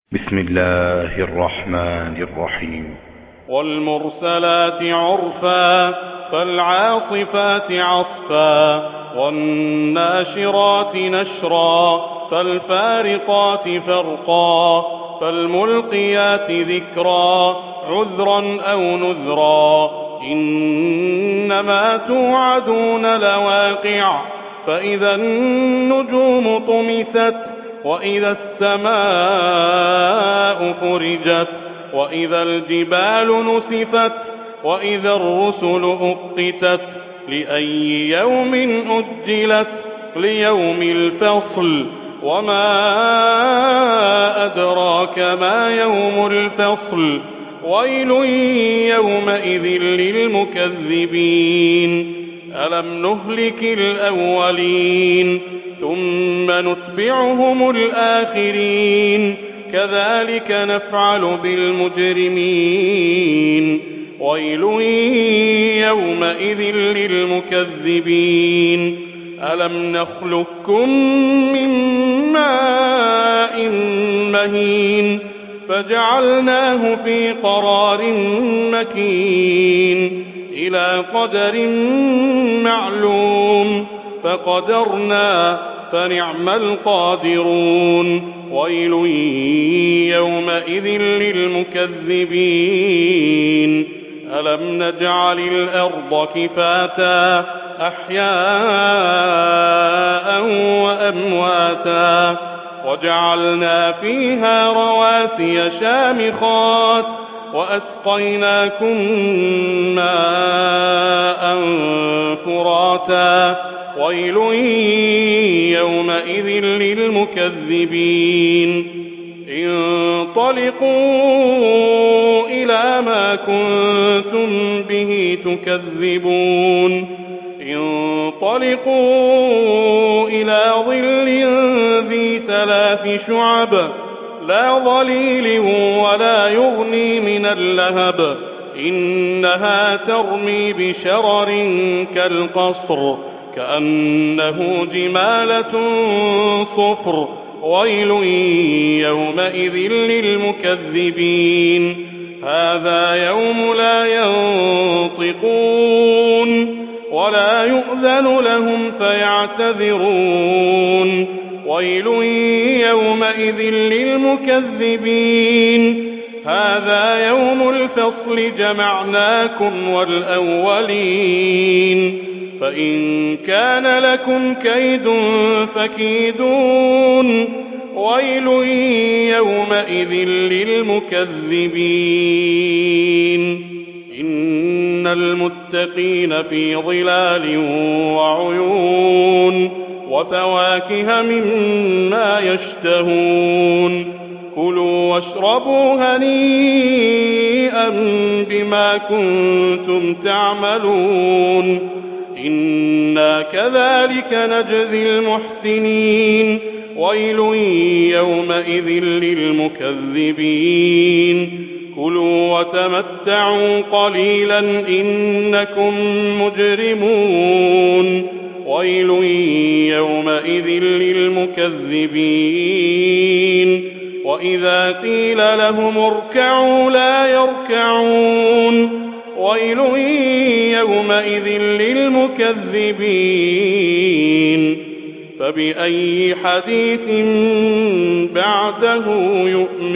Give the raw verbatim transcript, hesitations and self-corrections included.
بسم الله الرحمن الرحيم. والمرسلات عرفا فالعاصفات عصفا والناشرات نشرا فالفارقات فرقا فالملقيات ذكرا عذرا أو نذرا إنما توعدون لواقع فإذا النجوم طمست وإذا السماء فرجت وإذا الجبال نسفت وإذا الرسل أقتت لأي يوم أجلت ليوم الفصل وما أدراك ما يوم الفصل ويل يومئذ للمكذبين ألم نهلك الأولين ثم نتبعهم الآخرين كذلك نفعل بالمجرمين ويل يومئذ للمكذبين ألم نخلقكم من ماء مهين فجعلناه في قرار مكين إلى قدر معلوم فقدرنا فنعم القادرون ويل يومئذ للمكذبين ألم نجعل الأرض كفاتا أحياء وأمواتا وجعلنا فيها رواسي شامخات وأسقيناكم ماء فراتا ويل يومئذ للمكذبين انطلقوا إلى ما كنتم به تكذبون انطلقوا إلى ظل ذي ثلاث شعب لا ظليل ولا يغني من اللهب إنها ترمي بشرر كالقصر كأنه جمالة صفر ويل يومئذ للمكذبين هذا يوم لا ينطقون ولا يؤذن لهم فيعتذرون ويل يومئذ للمكذبين هذا يوم الفصل جمعناكم والأولين فإن كان لكم كيد فكيدون ويل يومئذ للمكذبين إن المتقين في ظلال وعيون وفواكه مما يشتهون كلوا واشربوا هنيئا بما كنتم تعملون إنا كذلك نجزي المحسنين ويل يومئذ للمكذبين كلوا وتمتعوا قليلا إنكم مجرمون ويل يومئذ للمكذبين وإذا قيل لهم اركعوا لا يركعون ويل يومئذ للمكذبين فبأي حديث بعده يؤمنون